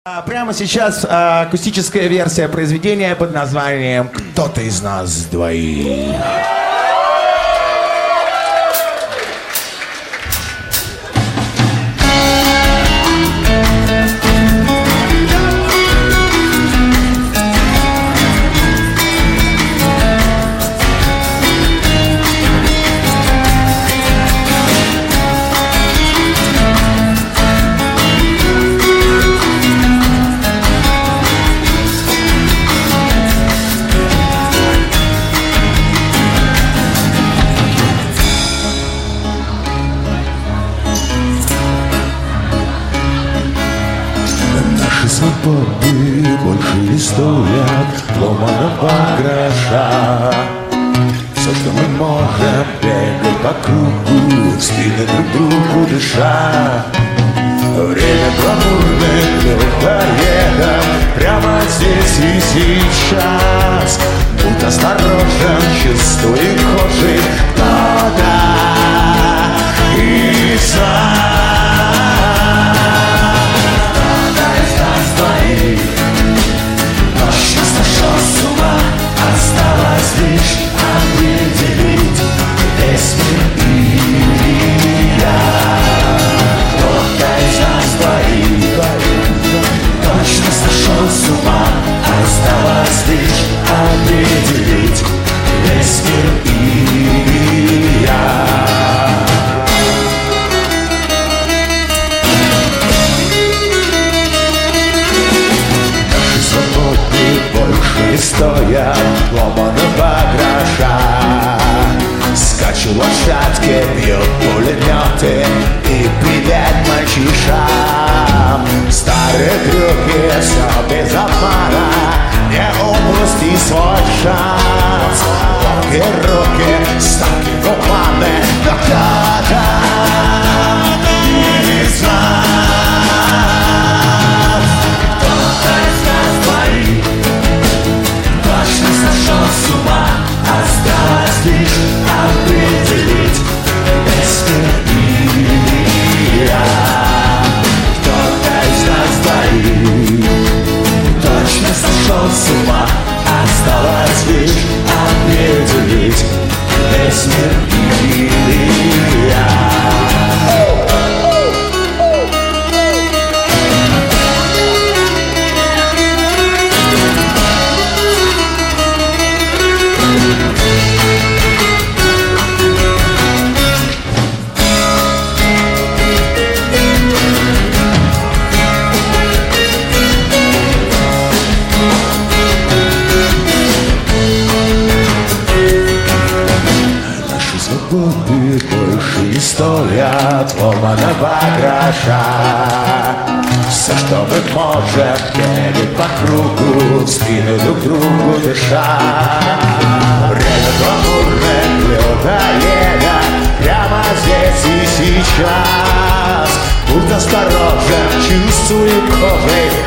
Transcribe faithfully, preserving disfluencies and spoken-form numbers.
А прямо сейчас а, акустическая версия произведения под названием «Кто-то из нас двоих». Свободы больше не стоят ломаного гроша. Все, что мы можем, бегать по кругу, в спины друг другу дыша. Время гламурных людоедов прямо здесь и сейчас. Будь осторожен, чувствуй кожей кто-то из нас. Осталось лишь определить весь мир и я. Кто-то из нас двоих точно сошел с ума. Осталось лишь определить весь мир и я. Наши свободы больше не стоят ломаного гроша. Скачу лошадки, бьют пулеметы и привет мальчишам. Старые крюки, все без обмана, не упусти свой шанс. Ловкие руки, ставки гуманы, но кто-то из нас. Кто-то из нас двоих точно сошел с ума. Осталось лишь определить весь мир и я. Кто-то из нас двоих точно сошел с ума. Осталось лишь определить весь мир и я. Свободы больше не стоят ломаного гроша. Все, что мы можем, бегать по кругу, в спину друг другу дыша. Время гламурных людоедов прямо здесь и сейчас. Будь осторожен, чувствуй кожей